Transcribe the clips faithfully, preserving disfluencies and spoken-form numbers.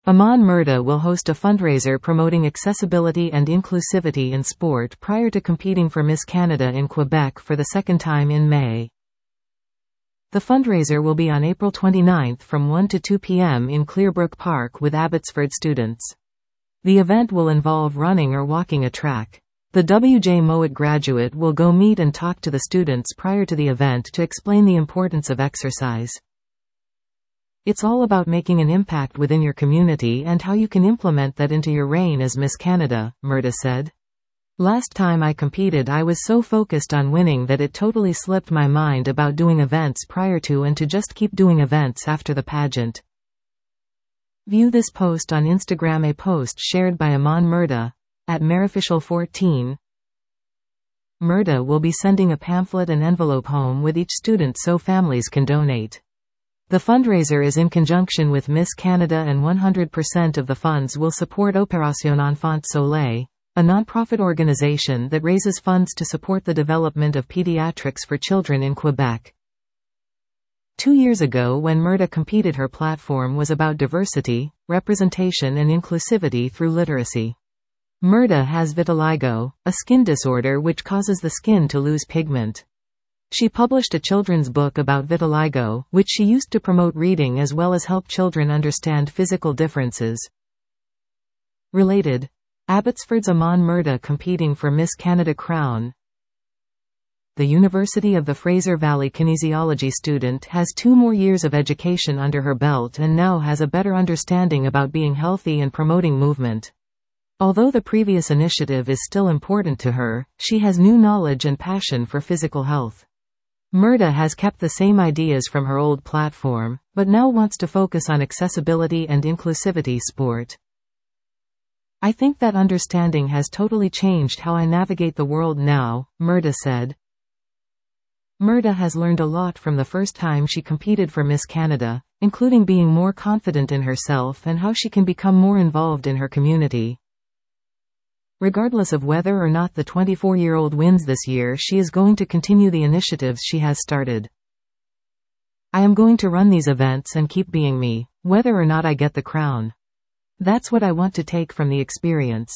Aman Murda will host a fundraiser promoting accessibility and inclusivity in sport prior to competing for Miss Canada in Quebec for the second time in May. The fundraiser will be on April twenty-ninth from one to two p m in Clearbrook Park with Abbotsford students. The event will involve running or walking a track. The W J Mowat graduate will go meet and talk to the students prior to the event to explain the importance of exercise. It's all about making an impact within your community and how you can implement that into your reign as Miss Canada, Murda said. Last time I competed I was so focused on winning that it totally slipped my mind about doing events prior to and to just keep doing events after the pageant. View this post on Instagram. A post shared by Aman Murda, at Marofficial fourteen. Murda will be sending a pamphlet and envelope home with each student so families can donate. The fundraiser is in conjunction with Miss Canada and one hundred percent of the funds will support Opération Enfant Soleil, a non-profit organization that raises funds to support the development of pediatrics for children in Quebec. Two years ago when Murda competed, her platform was about diversity, representation and inclusivity through literacy. Murda has vitiligo, a skin disorder which causes the skin to lose pigment. She published a children's book about vitiligo, which she used to promote reading as well as help children understand physical differences. Related. Abbotsford's Aman Murda competing for Miss Canada crown. The University of the Fraser Valley kinesiology student has two more years of education under her belt and now has a better understanding about being healthy and promoting movement. Although the previous initiative is still important to her, she has new knowledge and passion for physical health. Murda has kept the same ideas from her old platform, but now wants to focus on accessibility and inclusivity sport. I think that understanding has totally changed how I navigate the world now, Murda said. Murda has learned a lot from the first time she competed for Miss Canada, including being more confident in herself and how she can become more involved in her community. Regardless of whether or not the twenty-four-year-old wins this year, she is going to continue the initiatives she has started. I am going to run these events and keep being me, whether or not I get the crown. That's what I want to take from the experience.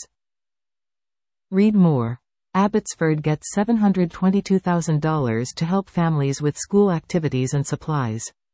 Read more. Abbotsford gets seven hundred twenty-two thousand dollars to help families with school activities and supplies.